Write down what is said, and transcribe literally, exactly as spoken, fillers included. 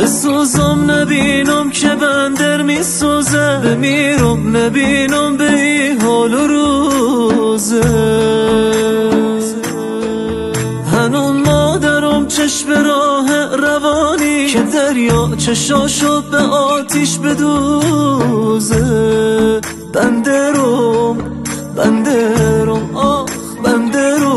بسوزم نبینم که بندر میسوزه، بمیرم نبینم به این حال و روزه. هنوز مادرم چشم راه روانی که دریا چشاشو به آتیش بدوزه. بندرم بندرم آخ بندرم